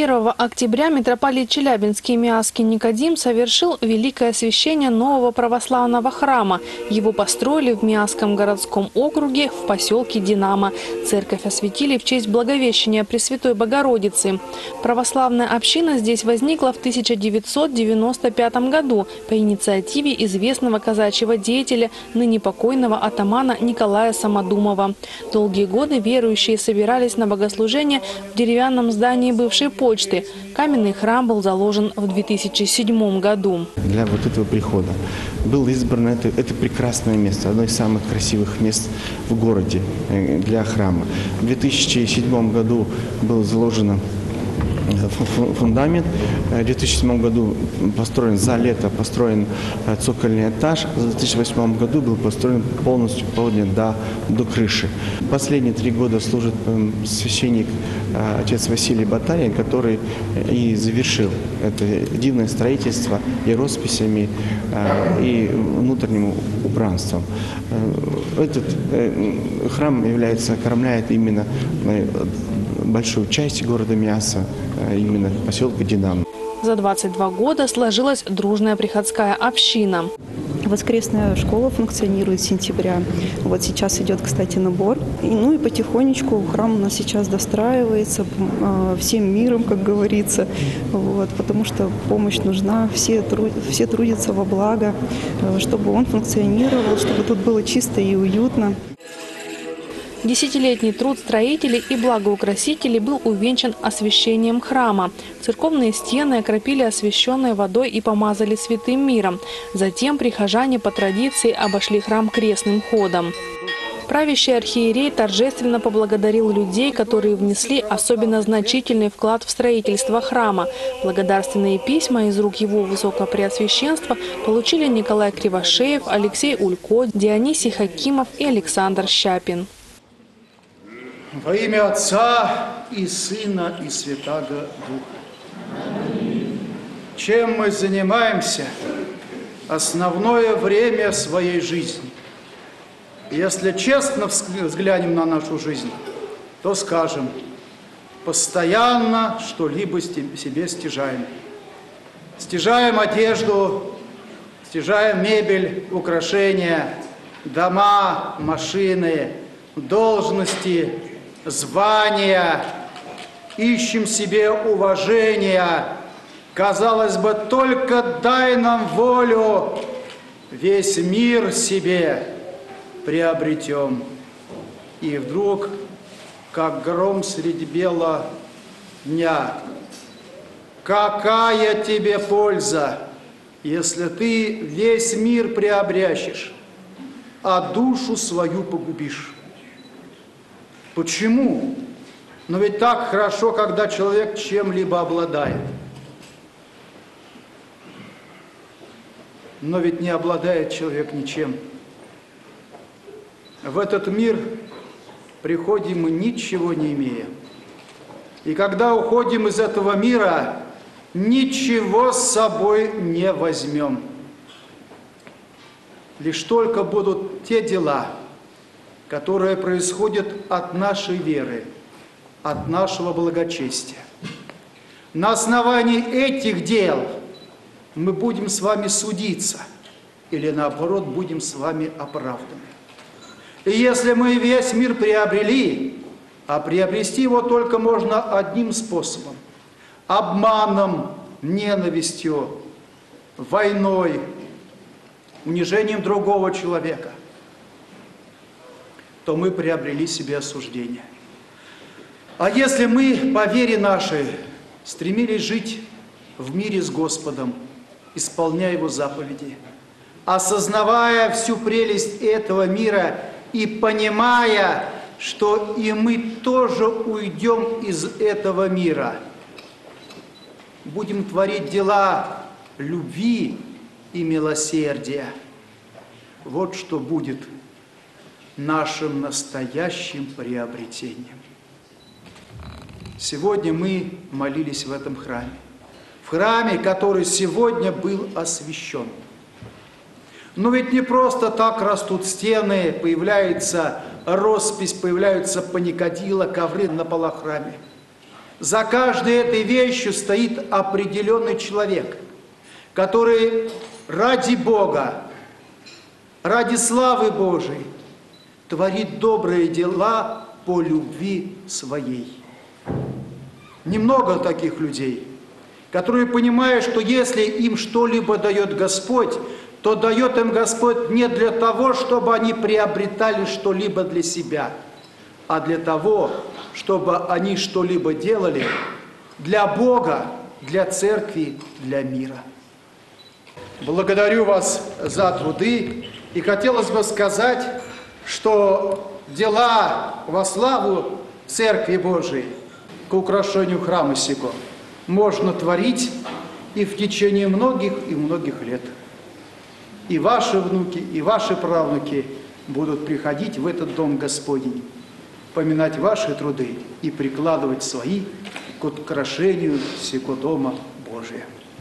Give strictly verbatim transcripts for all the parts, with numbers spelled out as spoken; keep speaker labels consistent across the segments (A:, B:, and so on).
A: первого октября митрополит Челябинский Миасский Никодим совершил великое освящение нового православного храма. Его построили в Миасском городском округе в поселке Динамо. Церковь осветили в честь Благовещения Пресвятой Богородицы. Православная община здесь возникла в тысяча девятьсот девяносто пятом году по инициативе известного казачьего деятеля, ныне покойного атамана Николая Самодумова. Долгие годы верующие собирались на богослужение в деревянном здании бывшей почты. Каменный храм был заложен в две тысячи седьмом году.
B: Для вот этого прихода было избрано это, это прекрасное место, одно из самых красивых мест в городе для храма. В две тысячи седьмом году было заложено фундамент. В две тысячи седьмом году построен за лето построен цокольный этаж. В две тысячи восьмом году был построен полностью поднят до, до крыши. Последние три года служит священник отец Василий Батарин, который и завершил это дивное строительство и росписями, и внутренним убранством. Этот храм является, окормляет именно большую часть города Миаса, именно поселка Динамо.
A: За двадцать два года сложилась дружная приходская община.
C: Воскресная школа функционирует с сентября. Вот сейчас идет, кстати, набор. И, ну и потихонечку храм у нас сейчас достраивается э, всем миром, как говорится. Вот, потому что помощь нужна, все, труд, все трудятся во благо, э, чтобы он функционировал, чтобы тут было чисто и уютно.
A: Десятилетний труд строителей и благоукрасителей был увенчан освящением храма. Церковные стены окропили освященной водой и помазали святым миром. Затем прихожане по традиции обошли храм крестным ходом. Правящий архиерей торжественно поблагодарил людей, которые внесли особенно значительный вклад в строительство храма. Благодарственные письма из рук его высокопреосвященства получили Николай Кривошеев, Алексей Улько, Дионисий Хакимов и Александр Щапин.
D: Во имя Отца и Сына и Святаго Духа. Чем мы занимаемся основное время своей жизни? Если честно взглянем на нашу жизнь, то скажем, постоянно что-либо себе стяжаем. Стяжаем одежду, стяжаем мебель, украшения, дома, машины, должности, звания, ищем себе уважения. Казалось бы, только дай нам волю, весь мир себе приобретем. И вдруг, как гром средь бела дня, какая тебе польза, если ты весь мир приобрящешь, а душу свою погубишь? Почему? Но ведь так хорошо, когда человек чем-либо обладает. Но ведь не обладает человек ничем. В этот мир приходим мы ничего не имея. И когда уходим из этого мира, ничего с собой не возьмем. Лишь только будут те дела, которые происходят от нашей веры, от нашего благочестия. На основании этих дел мы будем с вами судиться, или наоборот, будем с вами оправданы. И если мы весь мир приобрели, а приобрести его только можно одним способом – обманом, ненавистью, войной, унижением другого человека, то мы приобрели себе осуждение. А если мы, по вере нашей, стремились жить в мире с Господом, исполняя Его заповеди, осознавая всю прелесть этого мира и понимая, что и мы тоже уйдем из этого мира, будем творить дела любви и милосердия. Вот что будет нашим настоящим приобретением. Сегодня мы молились в этом храме. В храме, который сегодня был освящен. Но ведь не просто так растут стены, появляется роспись, появляются паникадила, ковры на полах храме. За каждой этой вещью стоит определенный человек, который ради Бога, ради славы Божией творит добрые дела по любви своей. Немного таких людей, которые понимают, что если им что-либо дает Господь, то дает им Господь не для того, чтобы они приобретали что-либо для себя, а для того, чтобы они что-либо делали для Бога, для церкви, для мира. Благодарю вас за труды, и хотелось бы сказать, что дела во славу Церкви Божией к украшению храма сего можно творить и в течение многих и многих лет. И ваши внуки, и ваши правнуки будут приходить в этот дом Господень, поминать ваши труды и прикладывать свои к украшению сего дома Божия.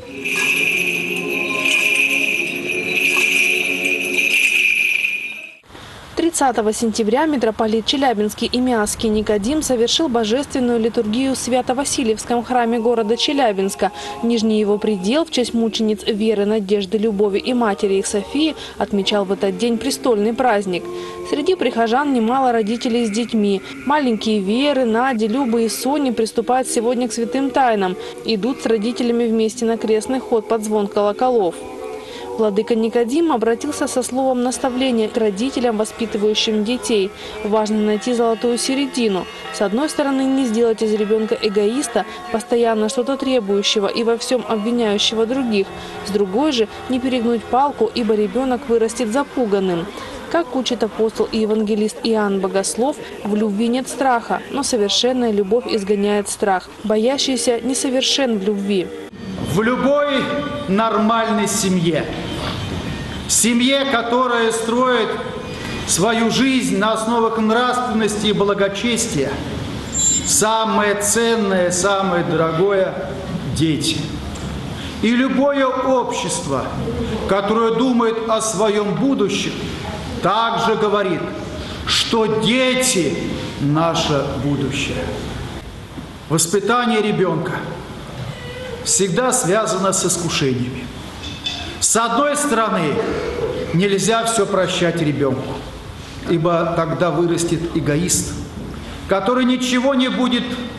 A: тридцатого сентября митрополит Челябинский и Миасский Никодим совершил божественную литургию в Свято-Васильевском храме города Челябинска. Нижний его предел в честь мучениц Веры, Надежды, Любови и матери их Софии отмечал в этот день престольный праздник. Среди прихожан немало родителей с детьми. Маленькие Веры, Нади, Любы и Сони приступают сегодня к святым тайнам. Идут с родителями вместе на крестный ход под звон колоколов. Владыка Никодим обратился со словом наставления к родителям, воспитывающим детей. Важно найти золотую середину. С одной стороны, не сделать из ребенка эгоиста, постоянно что-то требующего и во всем обвиняющего других. С другой же, не перегнуть палку, ибо ребенок вырастет запуганным. Как учит апостол и евангелист Иоанн Богослов, в любви нет страха, но совершенная любовь изгоняет страх. Боящийся несовершен в любви.
D: В любой нормальной семье, семье, которая строит свою жизнь на основах нравственности и благочестия, самое ценное, самое дорогое – дети. И любое общество, которое думает о своем будущем, также говорит, что дети – наше будущее. Воспитание ребенка всегда связано с искушениями. С одной стороны, нельзя все прощать ребенку, ибо тогда вырастет эгоист, который ничего не будет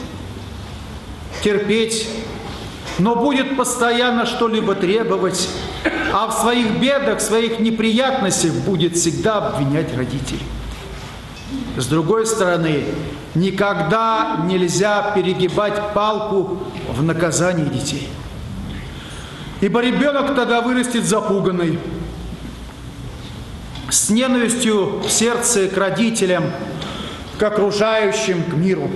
D: терпеть, но будет постоянно что-либо требовать, а в своих бедах, в своих неприятностях будет всегда обвинять родителей. С другой стороны, никогда нельзя перегибать палку в наказании детей. Ибо ребенок тогда вырастет запуганный, с ненавистью в сердце к родителям, к окружающим, к миру.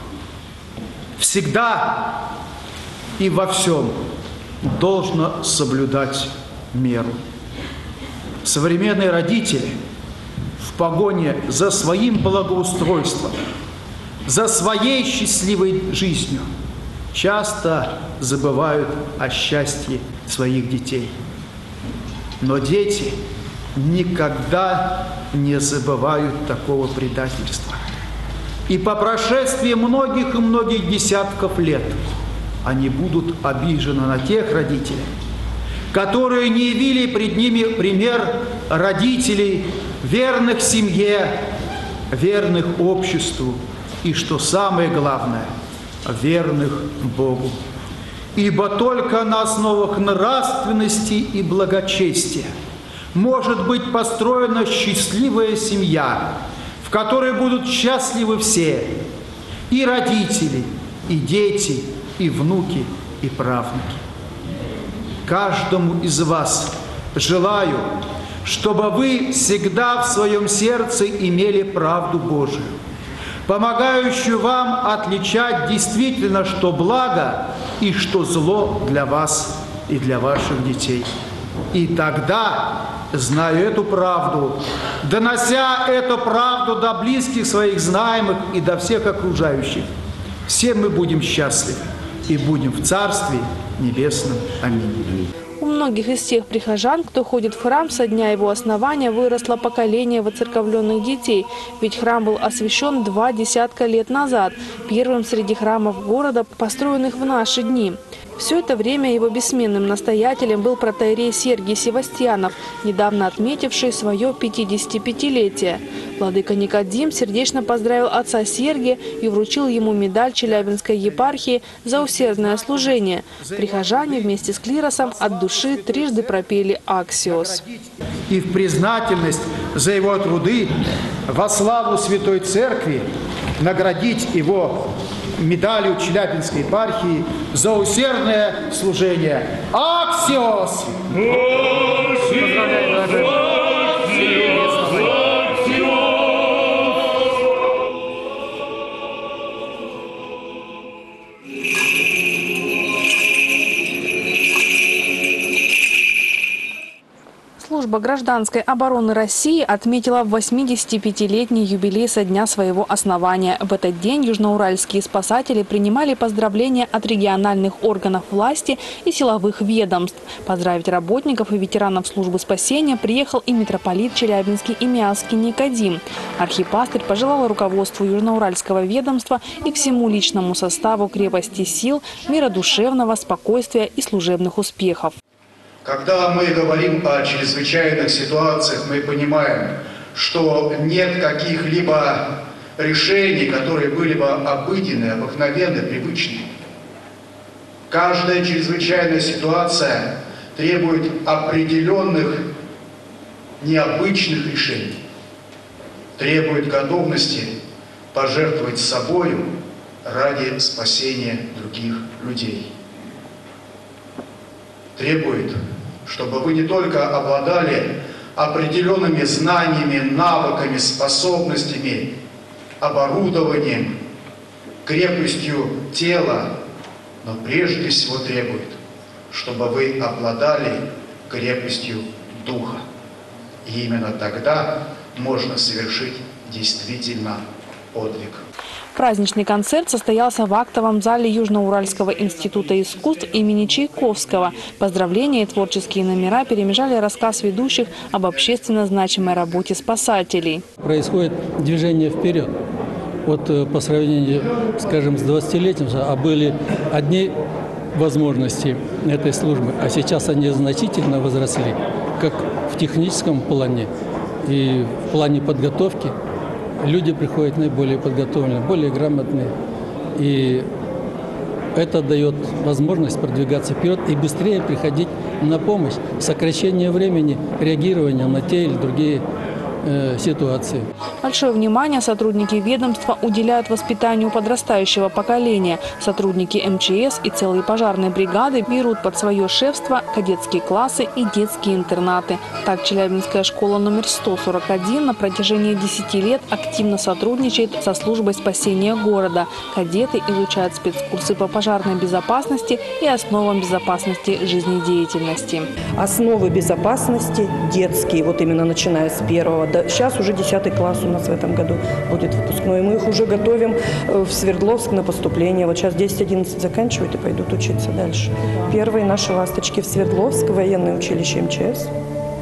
D: Всегда и во всем должно соблюдать меру. Современные родители в погоне за своим благоустройством, за своей счастливой жизнью часто забывают о счастье своих детей. Но дети никогда не забывают такого предательства. И по прошествии многих и многих десятков лет они будут обижены на тех родителей, которые не явили пред ними пример родителей, верных семье, верных обществу и, что самое главное, верных Богу. Ибо только на основах нравственности и благочестия может быть построена счастливая семья, в которой будут счастливы все, и родители, и дети, и внуки, и правнуки. Каждому из вас желаю, чтобы вы всегда в своем сердце имели правду Божию, помогающую вам отличать действительно, что благо и что зло для вас и для ваших детей. И тогда, зная эту правду, донося эту правду до близких своих знаемых и до всех окружающих, все мы будем счастливы и будем в Царстве Небесном. Аминь.
A: У многих из тех прихожан, кто ходит в храм со дня его основания, выросло поколение воцерковленных детей. Ведь храм был освящен два десятка лет назад, первым среди храмов города, построенных в наши дни. Все это время его бессменным настоятелем был протоиерей Сергий Севастьянов, недавно отметивший свое пятидесятипятилетие. Владыка Никодим сердечно поздравил отца Сергия и вручил ему медаль Челябинской епархии за усердное служение. Прихожане вместе с клиросом от души трижды пропели «Аксиос».
D: И в признательность за его труды во славу Святой Церкви наградить его медалью Челябинской епархии за усердное служение. Аксиос!
A: Служба гражданской обороны России отметила восьмидесятипятилетний юбилей со дня своего основания. В этот день южноуральские спасатели принимали поздравления от региональных органов власти и силовых ведомств. Поздравить работников и ветеранов службы спасения приехал и митрополит Челябинский и Миасский Никодим. Архипастырь пожелал руководству южноуральского ведомства и всему личному составу крепости сил, мира душевного, спокойствия и служебных успехов.
E: Когда мы говорим о чрезвычайных ситуациях, мы понимаем, что нет каких-либо решений, которые были бы обыденные, обыкновенные, привычные. Каждая чрезвычайная ситуация требует определенных необычных решений, требует готовности пожертвовать собою ради спасения других людей. Требует, чтобы вы не только обладали определенными знаниями, навыками, способностями, оборудованием, крепостью тела, но прежде всего требует, чтобы вы обладали крепостью духа. И именно тогда можно совершить действительно подвиг.
A: Праздничный концерт состоялся в актовом зале Южноуральского института искусств имени Чайковского. Поздравления и творческие номера перемежали рассказ ведущих об общественно значимой работе спасателей.
F: Происходит движение вперед. Вот по сравнению, скажем, с двадцатилетием, а были одни возможности этой службы, а сейчас они значительно возросли, как в техническом плане и в плане подготовки. Люди приходят наиболее подготовленные, более грамотные. И это дает возможность продвигаться вперед и быстрее приходить на помощь. Сокращение времени реагирования на те или другие э, ситуации.
A: Большое внимание сотрудники ведомства уделяют воспитанию подрастающего поколения. Сотрудники эм че эс и целые пожарные бригады берут под свое шефство кадетские классы и детские интернаты. Так, Челябинская школа номер сто сорок один на протяжении десяти лет активно сотрудничает со службой спасения города. Кадеты изучают спецкурсы по пожарной безопасности и основам безопасности жизнедеятельности.
G: Основы безопасности детские, вот именно начиная с первого. Сейчас уже десятый класс у нас в этом году будет выпускной. Мы их уже готовим в Свердловск на поступление. Вот сейчас десять-одиннадцать заканчивают и пойдут учиться дальше. Первые наши ласточки в Свердловск, военное училище эм че эс.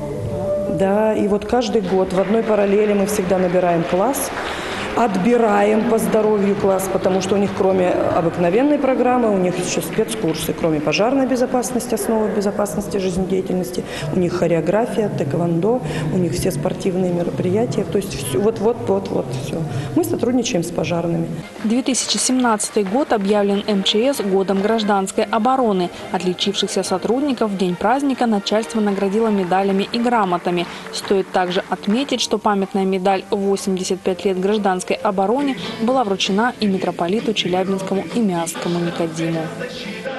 G: Да, и вот каждый год в одной параллели мы всегда набираем класс. Отбираем по здоровью класс, потому что у них кроме обыкновенной программы, у них еще спецкурсы, кроме пожарной безопасности, основы безопасности жизнедеятельности, у них хореография, тэквондо, у них все спортивные мероприятия, то есть вот-вот-вот-вот все. Мы сотрудничаем с пожарными.
A: две тысячи семнадцатый год объявлен эм че эс годом гражданской обороны. Отличившихся сотрудников в день праздника начальство наградило медалями и грамотами. Стоит также отметить, что памятная медаль «восемьдесят пять лет гражданской обороне» была вручена и митрополиту Челябинскому и Миасскому Никодиму.